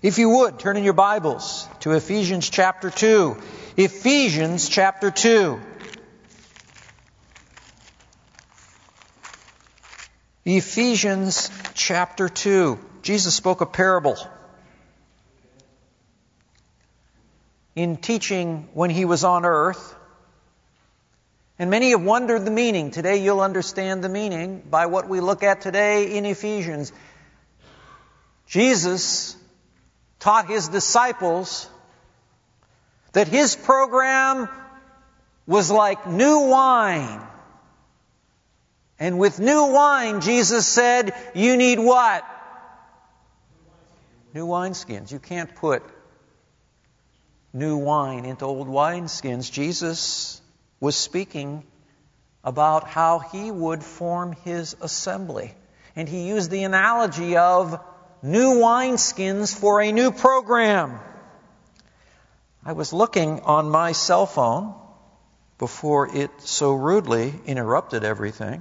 If you would, turn in your Bibles to Ephesians chapter 2. Ephesians chapter 2. Ephesians chapter 2. Jesus spoke a parable in teaching when He was on earth. And many have wondered the meaning. Today you'll understand the meaning by what we look at today in Ephesians. Jesus taught His disciples that His program was like new wine. And with new wine, Jesus said, you need what? New wineskins. You can't put new wine into old wineskins. Jesus was speaking about how He would form His assembly. And He used the analogy of new wineskins for a new program. I was looking on my cell phone before it so rudely interrupted everything.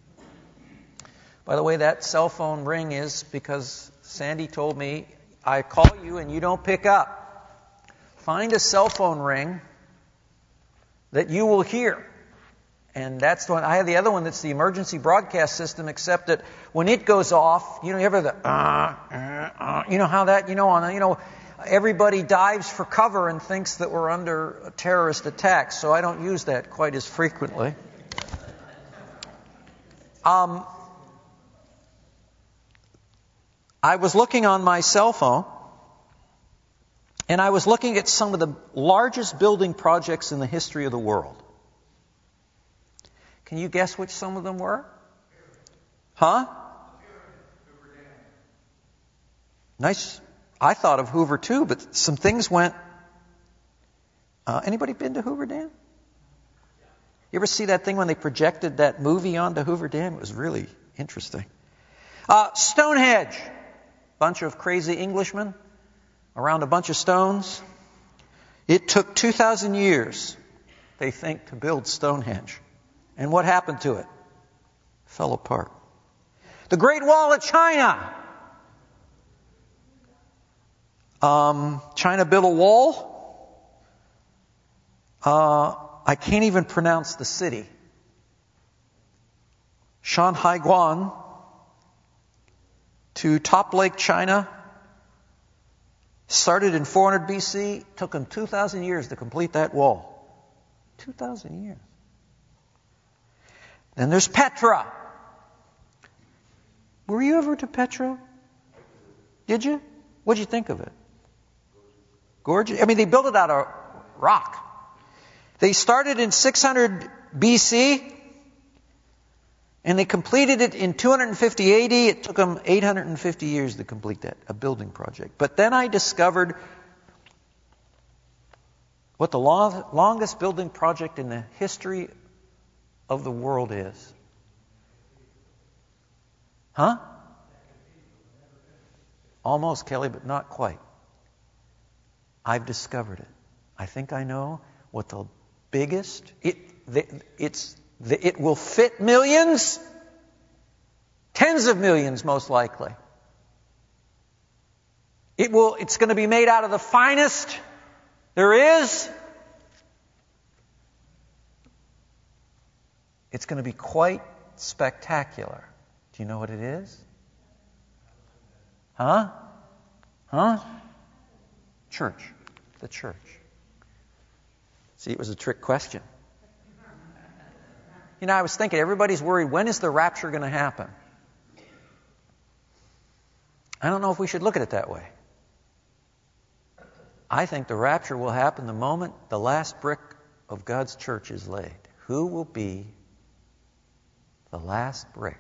By the way, that cell phone ring is because Sandy told me, I call you and you don't pick up. Find a cell phone ring that you will hear. And that's the one. I have the other one that's the emergency broadcast system, except that when it goes off, you ever the you know how that, everybody dives for cover and thinks that we're under a terrorist attack, so I don't use that quite as frequently. I was looking on my cell phone, and I was looking at some of the largest building projects in the history of the world. Can you guess which some of them were? Huh? Nice. I thought of Hoover too, but some things went... anybody been to Hoover Dam? You ever see that thing when they projected that movie onto Hoover Dam? It was really interesting. Stonehenge. Bunch of crazy Englishmen around a bunch of stones. It took 2,000 years, they think, to build Stonehenge. And what happened to it? Fell apart. The Great Wall of China. China built a wall. I can't even pronounce the city. Shanhaiguan to Top Lake, China. Started in 400 BC. Took them 2,000 years to complete that wall. 2,000 years. Then there's Petra. Were you ever to Petra? Did you? What did you think of it? Gorgeous. I mean, they built it out of rock. They started in 600 BC, and they completed it in 250 AD. It took them 850 years to complete that, a building project. But then I discovered what the longest building project in the history of the world is. Huh? Almost, Kelly, but not quite. I've discovered it. I think I know what the biggest... It will fit millions, tens of millions most likely. It's going to be made out of the finest there is. It's going to be quite spectacular. Do you know what it is? Huh? Church. The church. See, it was a trick question. I was thinking, everybody's worried, when is the rapture going to happen? I don't know if we should look at it that way. I think the rapture will happen the moment the last brick of God's church is laid. Who will be the last brick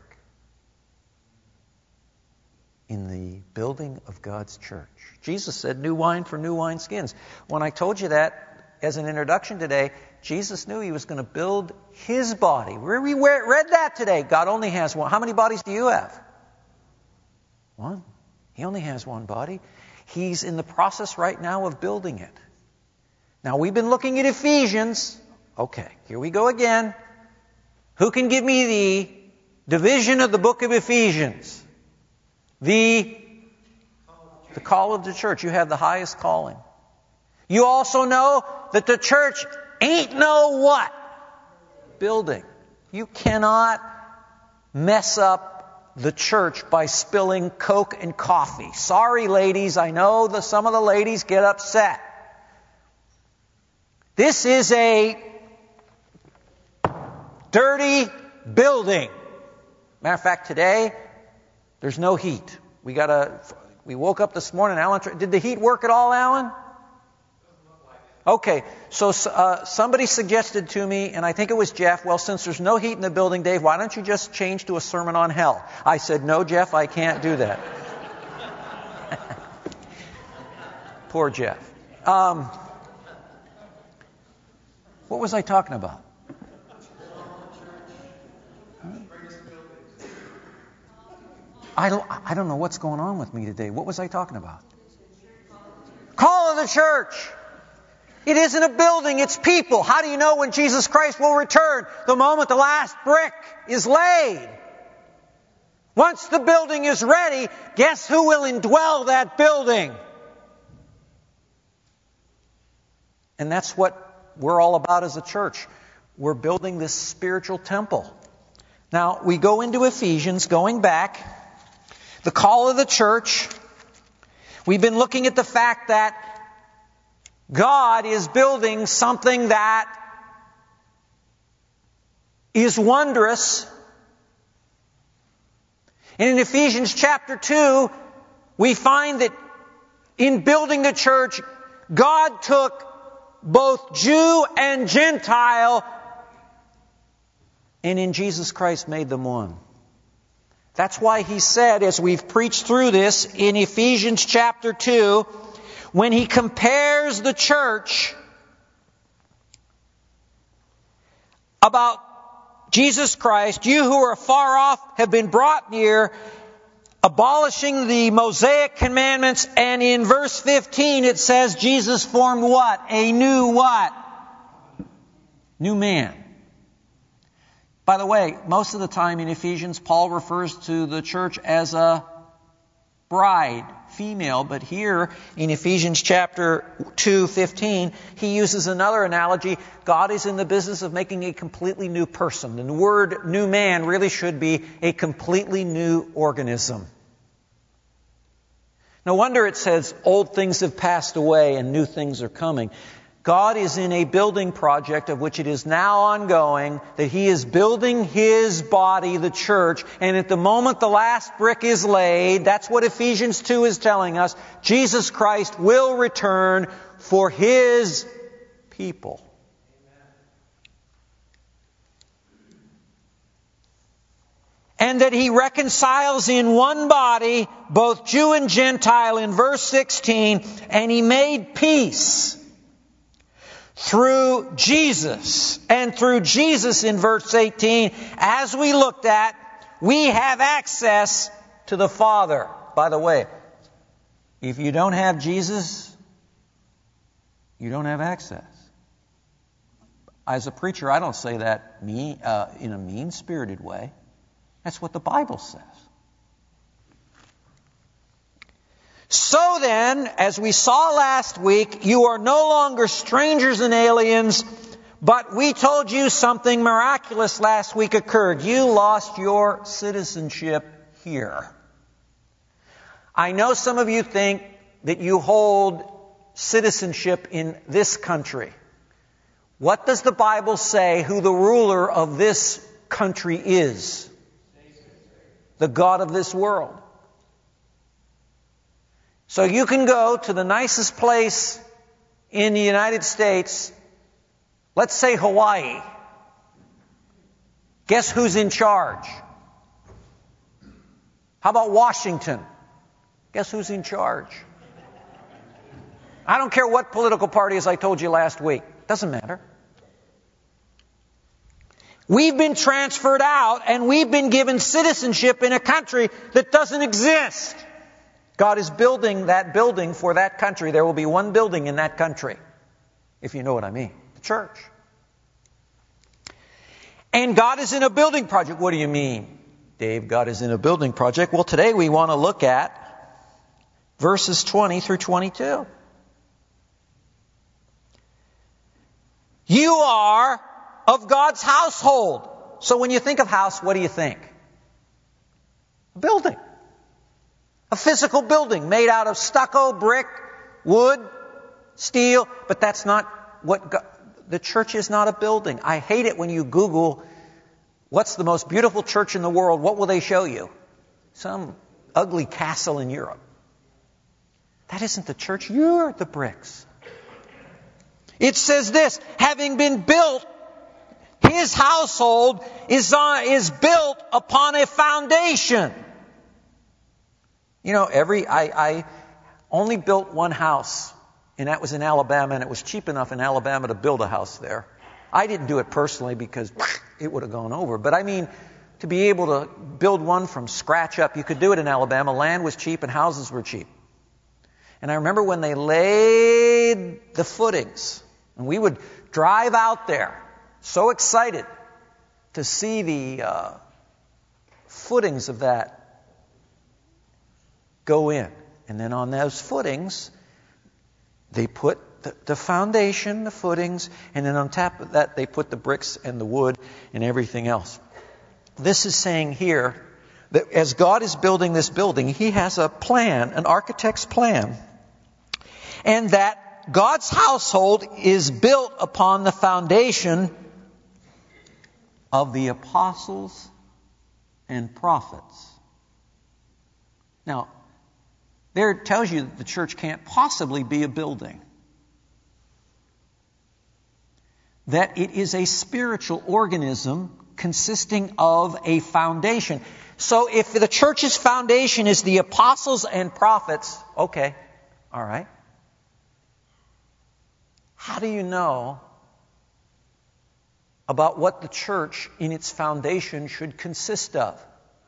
in the building of God's church? Jesus said, new wine for new wineskins. When I told you that as an introduction today, Jesus knew He was going to build His body. We read that today. God only has one. How many bodies do you have? One. He only has one body. He's in the process right now of building it. Now, we've been looking at Ephesians. Okay, here we go again. Who can give me the division of the book of Ephesians? The The call of the church. You have the highest calling. You also know that the church ain't no what? Building. You cannot mess up the church by spilling Coke and coffee. Sorry, ladies. I know that some of the ladies get upset. This is a dirty building. Matter of fact, today, there's no heat. We woke up this morning, Alan, did the heat work at all, Alan? Okay, so somebody suggested to me, and I think it was Jeff, well, since there's no heat in the building, Dave, why don't you just change to a sermon on hell? I said, no, Jeff, I can't do that. Poor Jeff. What was I talking about? I don't know what's going on with me today. What was I talking about? Call of the church. It isn't a building, it's people. How do you know when Jesus Christ will return? The moment the last brick is laid. Once the building is ready, guess who will indwell that building? And that's what we're all about as a church. We're building this spiritual temple. Now, we go into Ephesians, going back. The call of the church. We've been looking at the fact that God is building something that is wondrous. And in Ephesians chapter 2, we find that in building the church, God took both Jew and Gentile, and in Jesus Christ made them one. That's why he said, as we've preached through this in Ephesians chapter 2, when he compares the church about Jesus Christ, you who are far off have been brought near, abolishing the Mosaic commandments, and in verse 15 it says Jesus formed what? A new what? New man. By the way, most of the time in Ephesians, Paul refers to the church as a bride, female, but here in Ephesians chapter 2:15, he uses another analogy. God is in the business of making a completely new person. And the word new man really should be a completely new organism. No wonder it says old things have passed away and new things are coming. God is in a building project of which it is now ongoing, that He is building His body, the church, and at the moment the last brick is laid, that's what Ephesians 2 is telling us, Jesus Christ will return for His people. And that He reconciles in one body both Jew and Gentile in verse 16, and He made peace through Jesus. And through Jesus in verse 18, as we looked at, we have access to the Father. By the way, if you don't have Jesus, you don't have access. As a preacher, I don't say that in a mean-spirited way. That's what the Bible says. So then, as we saw last week, you are no longer strangers and aliens, but we told you something miraculous last week occurred. You lost your citizenship here. I know some of you think that you hold citizenship in this country. What does the Bible say who the ruler of this country is? The God of this world. So you can go to the nicest place in the United States, let's say Hawaii. Guess who's in charge? How about Washington? Guess who's in charge? I don't care what political party, as I told you last week. Doesn't matter. We've been transferred out and we've been given citizenship in a country that doesn't exist. God is building that building for that country. There will be one building in that country, if you know what I mean. The church. And God is in a building project. What do you mean, Dave? God is in a building project. Well, today we want to look at verses 20 through 22. You are of God's household. So when you think of house, what do you think? A building. A physical building made out of stucco, brick, wood, steel. But that's not what the church is not a building. I hate it when you Google what's the most beautiful church in the world. What will they show you? Some ugly castle in Europe. That isn't the church. You're the bricks. It says this, having been built, his household is built upon a foundation. You know, I only built one house, and that was in Alabama, and it was cheap enough in Alabama to build a house there. I didn't do it personally because it would have gone over. But I mean, to be able to build one from scratch up, you could do it in Alabama. Land was cheap and houses were cheap. And I remember when they laid the footings, and we would drive out there, so excited to see the footings of that go in. And then on those footings, they put the foundation, the footings, and then on top of that, they put the bricks and the wood and everything else. This is saying here that as God is building this building, He has a plan, an architect's plan, and that God's household is built upon the foundation of the apostles and prophets. Now, there it tells you that the church can't possibly be a building. That it is a spiritual organism consisting of a foundation. So if the church's foundation is the apostles and prophets, okay, all right. How do you know about what the church in its foundation should consist of?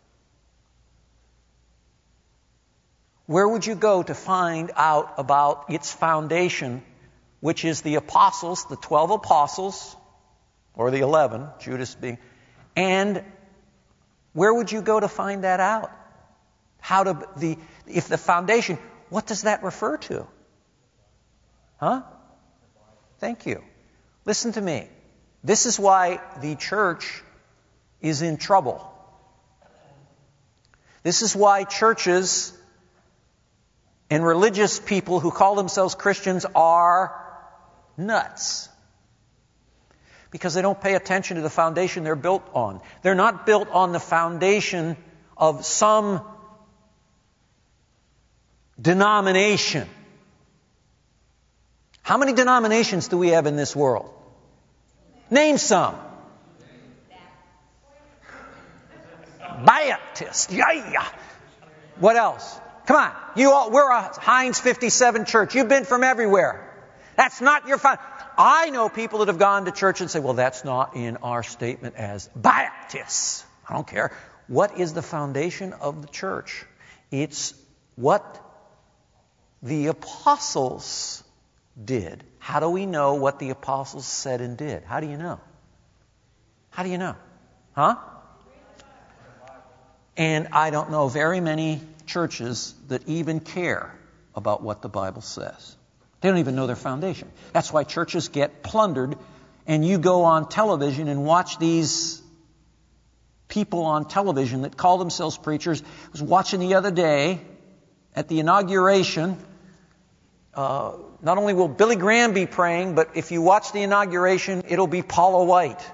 Where would you go to find out about its foundation, which is the apostles, the 12 apostles, or the 11, Judas being, and where would you go to find that out? If the foundation, what does that refer to? Huh? Thank you. Listen to me. This is why the church is in trouble. This is why churches and religious people who call themselves Christians are nuts. Because they don't pay attention to the foundation they're built on. They're not built on the foundation of some denomination. How many denominations do we have in this world? Name some. Baptist. Yeah. What else? Come on. We're a Heinz 57 church. You've been from everywhere. That's not your foundation. I know people that have gone to church and say, well, that's not in our statement as Baptists. I don't care. What is the foundation of the church? It's what the apostles did. How do we know what the apostles said and did? How do you know? How do you know? Huh? And I don't know very many churches that even care about what the Bible says. They don't even know their foundation. That's why churches get plundered, and you go on television and watch these people on television that call themselves preachers. I was watching the other day at the inauguration. Not only will Billy Graham be praying, but if you watch the inauguration, it'll be Paula White.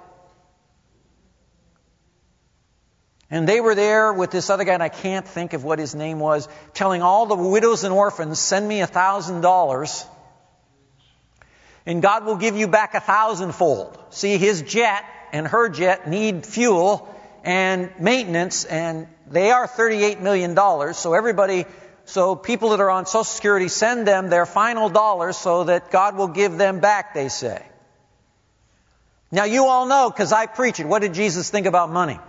And they were there with this other guy, and I can't think of what his name was, telling all the widows and orphans, send me $1,000, and God will give you back 1,000-fold. See, his jet and her jet need fuel and maintenance, and they are $38 million, so people that are on Social Security send them their final dollars so that God will give them back, they say. Now, you all know, because I preach it, what did Jesus think about money?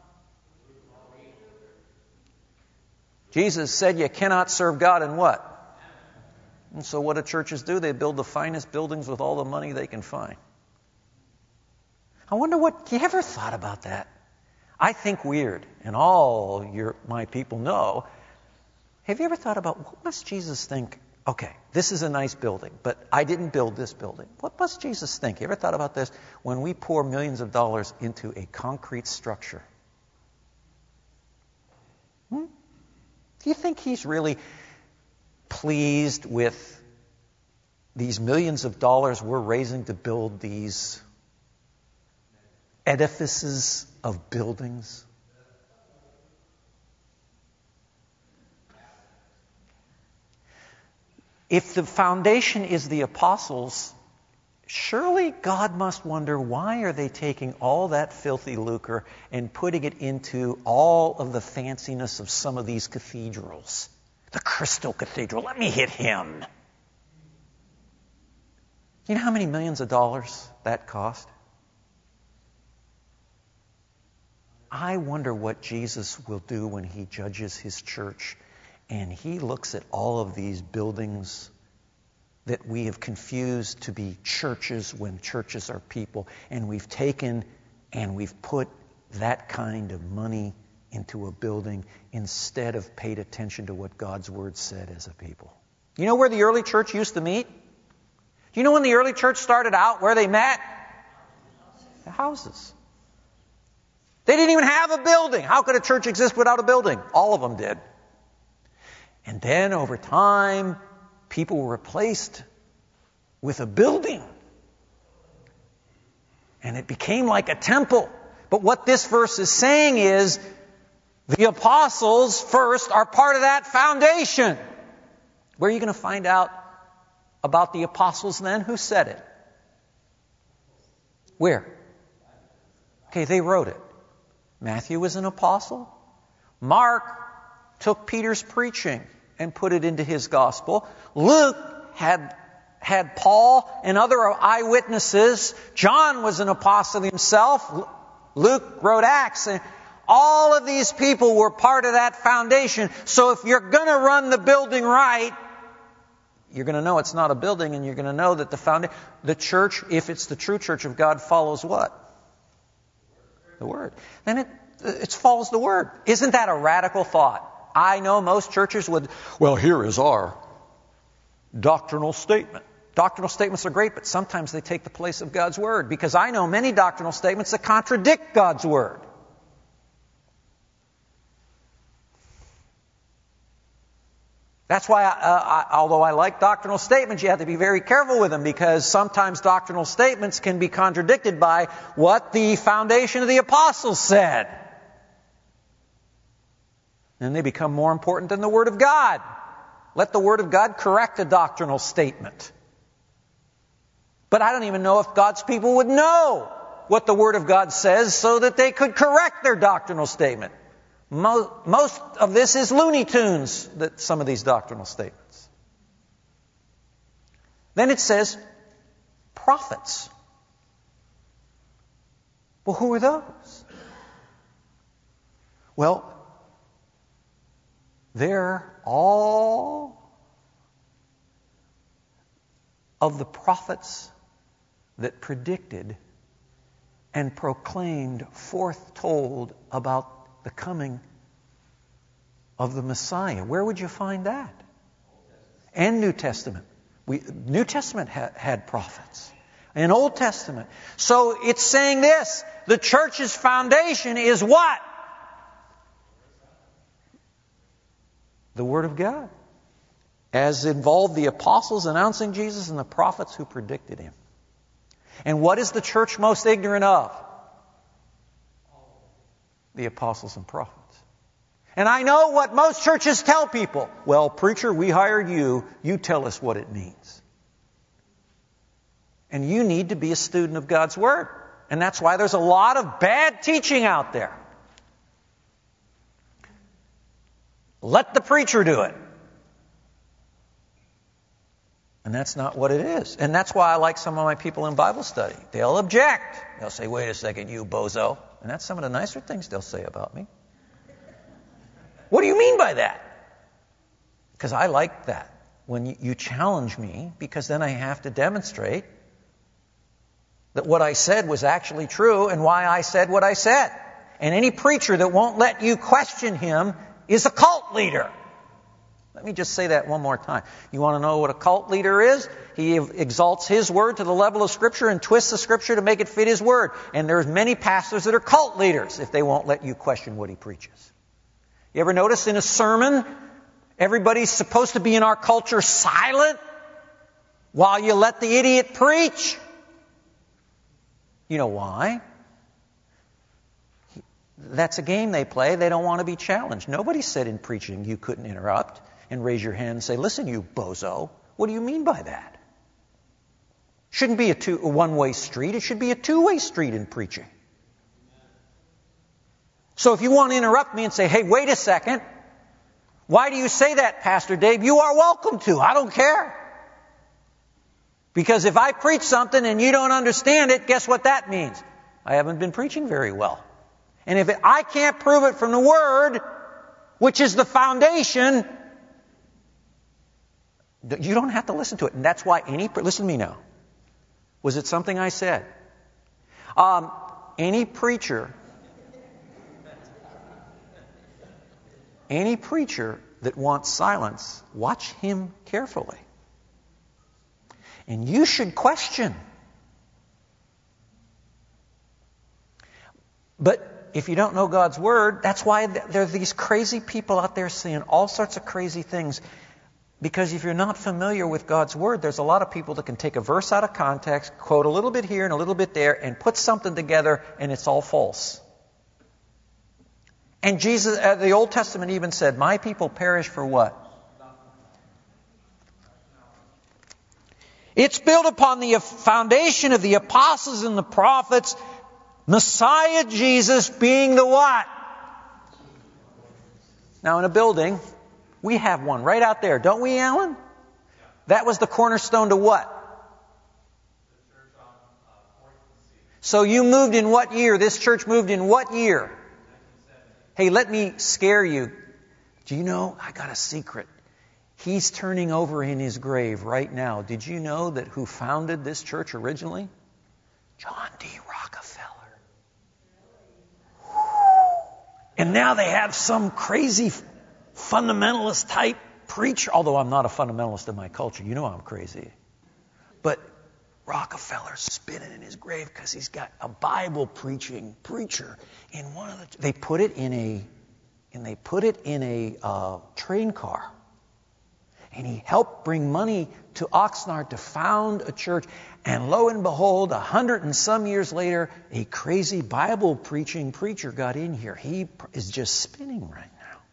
Jesus said you cannot serve God and what? And so what do churches do? They build the finest buildings with all the money they can find. I wonder what, you ever thought about that? I think weird, and all my people know, Have you ever thought about what must Jesus think? Okay, this is a nice building, but I didn't build this building. What must Jesus think? You ever thought about this? When we pour millions of dollars into a concrete structure, do you think he's really pleased with these millions of dollars we're raising to build these edifices of buildings? If the foundation is the apostles, surely God must wonder, why are they taking all that filthy lucre and putting it into all of the fanciness of some of these cathedrals? The Crystal Cathedral, let me hit him. You know how many millions of dollars that cost? I wonder what Jesus will do when he judges his church and he looks at all of these buildings that we have confused to be churches when churches are people, and we've taken and we've put that kind of money into a building instead of paid attention to what God's Word said as a people. You know where the early church used to meet? Do you know when the early church started out, where they met? The houses. They didn't even have a building. How could a church exist without a building? All of them did. And then over time, people were replaced with a building. And it became like a temple. But what this verse is saying is, the apostles first are part of that foundation. Where are you going to find out about the apostles then? Who said it? Where? Okay, they wrote it. Matthew was an apostle. Mark took Peter's preaching and put it into his gospel. Luke had Paul and other eyewitnesses. John was an apostle himself. Luke wrote Acts. And all of these people were part of that foundation. So if you're going to run the building right, you're going to know it's not a building, and you're going to know that the church, if it's the true church of God, follows what? The Word. Then it follows the Word. Isn't that a radical thought? I know most churches would, well, here is our doctrinal statement. Doctrinal statements are great, but sometimes they take the place of God's Word, because I know many doctrinal statements that contradict God's Word. That's why, although I like doctrinal statements, you have to be very careful with them, because sometimes doctrinal statements can be contradicted by what the foundation of the apostles said. And they become more important than the Word of God. Let the Word of God correct a doctrinal statement. But I don't even know if God's people would know what the Word of God says so that they could correct their doctrinal statement. Most of this is Looney Tunes, that some of these doctrinal statements. Then it says prophets. Well, who are those? Well, they're all of the prophets that predicted and proclaimed, foretold about the coming of the Messiah. Where would you find that? And New Testament. New Testament had prophets. And Old Testament. So it's saying this: the church's foundation is what? The Word of God. As involved the apostles announcing Jesus and the prophets who predicted Him. And what is the church most ignorant of? The apostles and prophets. And I know what most churches tell people. Well, preacher, we hired you. You tell us what it means. And you need to be a student of God's Word. And that's why there's a lot of bad teaching out there. Let the preacher do it. And that's not what it is. And that's why I like some of my people in Bible study. They'll object. They'll say, wait a second, you bozo. And that's some of the nicer things they'll say about me. What do you mean by that? Because I like that. When you challenge me, because then I have to demonstrate that what I said was actually true and why I said what I said. And any preacher that won't let you question him is a cult leader. Let me just say that one more time. You want to know what a cult leader is? He exalts his word to the level of Scripture and twists the Scripture to make it fit his word. And there's many pastors that are cult leaders if they won't let you question what he preaches. You ever notice in a sermon, everybody's supposed to be in our culture silent while you let the idiot preach? You know why? That's a game they play. They don't want to be challenged. Nobody said in preaching you couldn't interrupt and raise your hand and say, listen, you bozo, what do you mean by that? Shouldn't be a one-way street. It should be a two-way street in preaching. So if you want to interrupt me and say, hey, wait a second, why do you say that, Pastor Dave? You are welcome to. I don't care. Because if I preach something and you don't understand it, guess what that means? I haven't been preaching very well. And if I can't prove it from the Word, which is the foundation, you don't have to listen to it. And that's why listen to me now. Was it something I said? Any preacher that wants silence, watch him carefully. And you should question. But if you don't know God's Word, that's why there are these crazy people out there saying all sorts of crazy things. Because if you're not familiar with God's Word, there's a lot of people that can take a verse out of context, quote a little bit here and a little bit there, and put something together, and it's all false. And Jesus, the Old Testament even said, my people perish for what? It's built upon the foundation of the apostles and the prophets, Messiah Jesus being the what? Now in a building, we have one right out there, don't we, Alan? That was the cornerstone to what? So you moved in what year? This church moved in what year? Hey, let me scare you. Do you know, I got a secret. He's turning over in his grave right now. Did you know that who founded this church originally? John D. Rockefeller. And now they have some crazy fundamentalist type preacher, although I'm not a fundamentalist in my culture. You know I'm crazy. But Rockefeller's spinning in his grave because he's got a Bible preaching preacher in one of the. They put it in a train car, and he helped bring money to Oxnard to found a church. And lo and behold, 100 and some years later, a crazy Bible preaching preacher got in here. He is just spinning right now.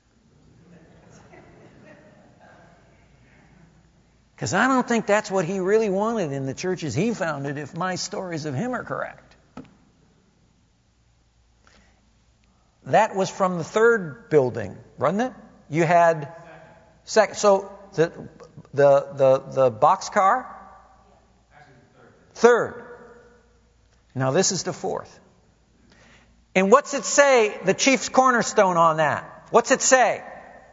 Because I don't think that's what he really wanted in the churches he founded, if my stories of him are correct. That was from the third building, wasn't it? You had second. So the boxcar? Third. Now this is the fourth. And what's it say, the chief's cornerstone on that? What's it say?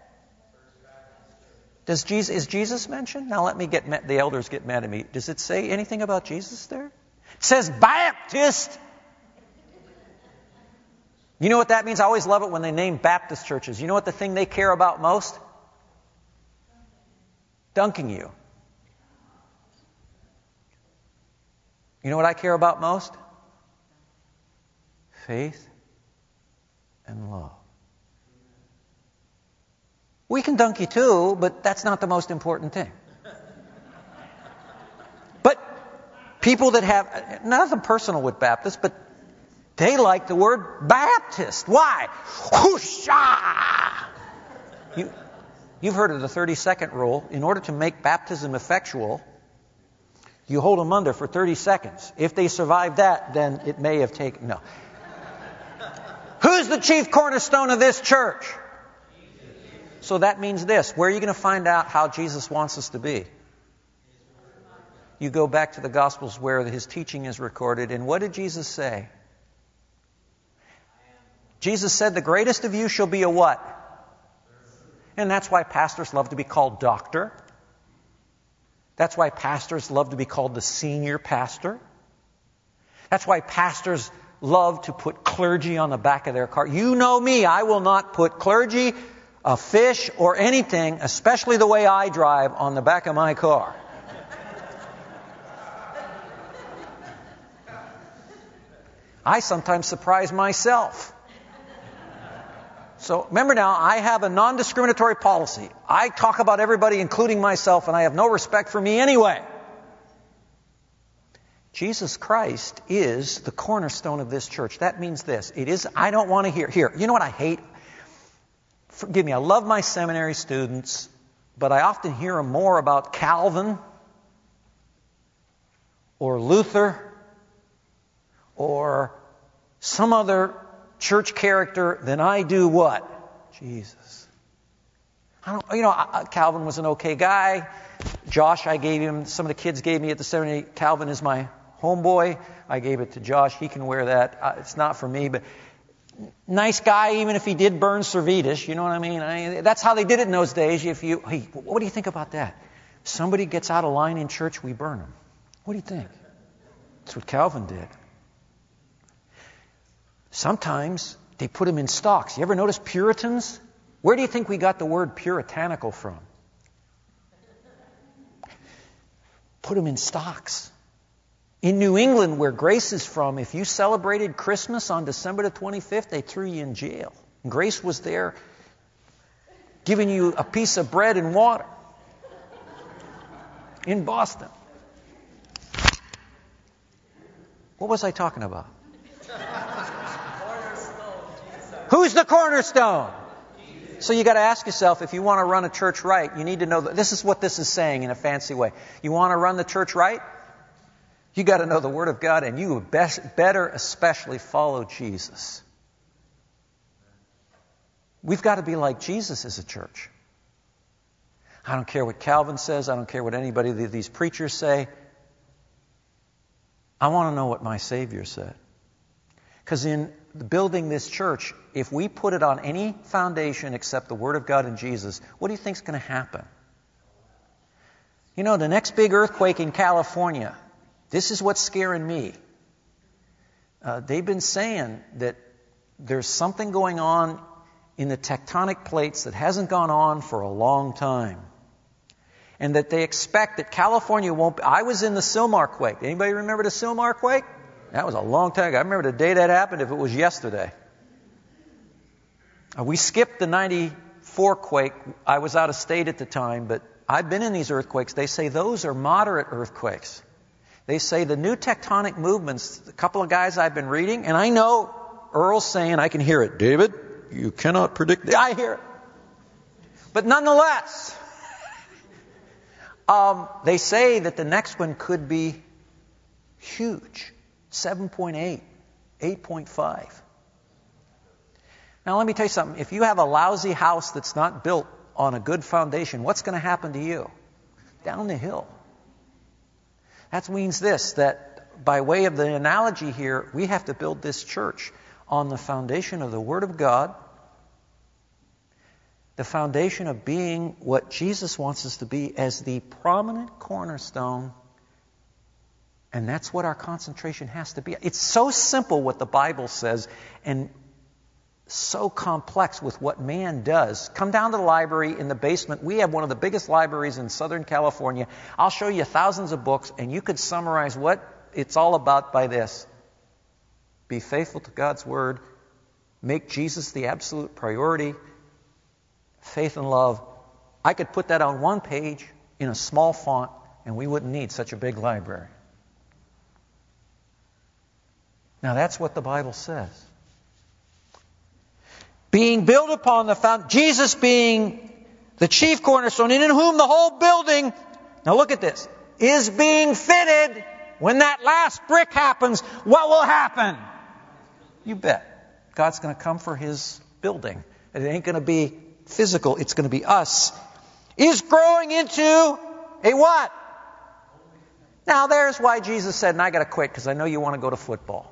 Is Jesus mentioned? Now let me the elders get mad at me. Does it say anything about Jesus there? It says Baptist. You know what that means? I always love it when they name Baptist churches. You know what the thing they care about most? Dunking you. You know what I care about most? Faith and love. We can dunk you too, but that's not the most important thing. But people that have, nothing personal with Baptists, but they like the word Baptist. Why? Whoosha! You've heard of the 30-second rule. In order to make baptism effectual, you hold them under for 30 seconds. If they survive that, then it may have taken... No. Who's the chief cornerstone of this church? So that means this. Where are you going to find out how Jesus wants us to be? You go back to the Gospels where his teaching is recorded. And what did Jesus say? Jesus said, the greatest of you shall be a what? And that's why pastors love to be called doctor. That's why pastors love to be called the senior pastor. That's why pastors love to put clergy on the back of their car. You know me, I will not put clergy a fish or anything, especially the way I drive, on the back of my car. I sometimes surprise myself. So remember now, I have a non-discriminatory policy. I talk about everybody, including myself, and I have no respect for me anyway. Jesus Christ is the cornerstone of this church. That means this. I don't want to hear. Here, you know what I hate? Forgive me, I love my seminary students, but I often hear them more about Calvin or Luther or some other church character than I do what? Jesus. Calvin was an okay guy. Josh, I gave him, some of the kids gave me at the seminary. Calvin is my homeboy. I gave it to Josh. He can wear that. It's not for me, but nice guy, even if he did burn Servetus. You know what I mean? That's how they did it in those days. Hey, what do you think about that? Somebody gets out of line in church, we burn them. What do you think? That's what Calvin did. Sometimes they put them in stocks. You ever notice Puritans? Where do you think we got the word puritanical from? Put them in stocks. In New England, where Grace is from, if you celebrated Christmas on December the 25th, they threw you in jail. Grace was there giving you a piece of bread and water in Boston. What was I talking about? Who's the cornerstone? So you got to ask yourself, if you want to run a church right, you need to know that this is what this is saying in a fancy way. You want to run the church right? You got to know the Word of God, and you better especially follow Jesus. We've got to be like Jesus as a church. I don't care what Calvin says. I don't care what anybody of these preachers say. I want to know what my Savior said. Because in building this church, if we put it on any foundation except the Word of God and Jesus, what do you think is going to happen? You know, the next big earthquake in California, this is what's scaring me. They've been saying that there's something going on in the tectonic plates that hasn't gone on for a long time. And that they expect that California won't... I was in the Sylmar quake. Anybody remember the Sylmar quake? That was a long time ago. I remember the day that happened if it was yesterday. We skipped the 94 quake. I was out of state at the time, but I've been in these earthquakes. They say those are moderate earthquakes. They say the new tectonic movements, a couple of guys I've been reading, and I know Earl's saying, I can hear it, David, you cannot predict. I hear it. But nonetheless, they say that the next one could be huge. 7.8, 8.5. Now let me tell you something. If you have a lousy house that's not built on a good foundation, what's going to happen to you? Down the hill. That means this, that by way of the analogy here, we have to build this church on the foundation of the Word of God, the foundation of being what Jesus wants us to be as the prominent cornerstone. And that's what our concentration has to be. It's so simple what the Bible says and so complex with what man does. Come down to the library in the basement. We have one of the biggest libraries in Southern California. I'll show you thousands of books, and you could summarize what it's all about by this. Be faithful to God's Word. Make Jesus the absolute priority. Faith and love. I could put that on one page in a small font, and we wouldn't need such a big library. Now that's what the Bible says. Being built upon the foundation, Jesus being the chief cornerstone, in whom the whole building, now look at this, is being fitted. When that last brick happens, what will happen? You bet. God's going to come for His building. It ain't going to be physical, it's going to be us. Is growing into a what? Now there's why Jesus said, and I got to quit because I know you want to go to football.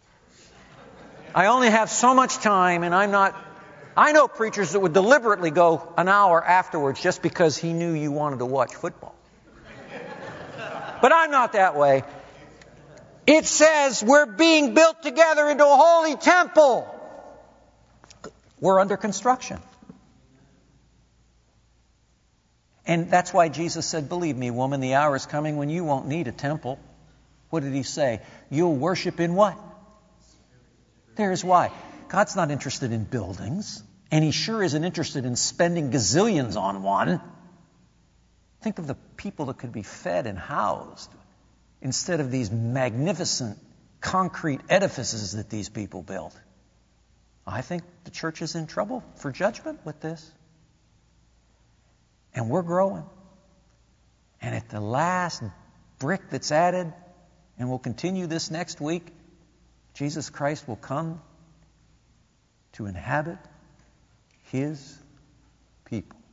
I only have so much time, and I know preachers that would deliberately go an hour afterwards just because he knew you wanted to watch football. But I'm not that way. It says we're being built together into a holy temple. We're under construction. And that's why Jesus said, believe me, woman, the hour is coming when you won't need a temple. What did he say? You'll worship in what? There's why. God's not interested in buildings, and he sure isn't interested in spending gazillions on one. Think of the people that could be fed and housed instead of these magnificent concrete edifices that these people built. I think the church is in trouble for judgment with this. And we're growing. And at the last brick that's added, and we'll continue this next week, Jesus Christ will come to inhabit his people.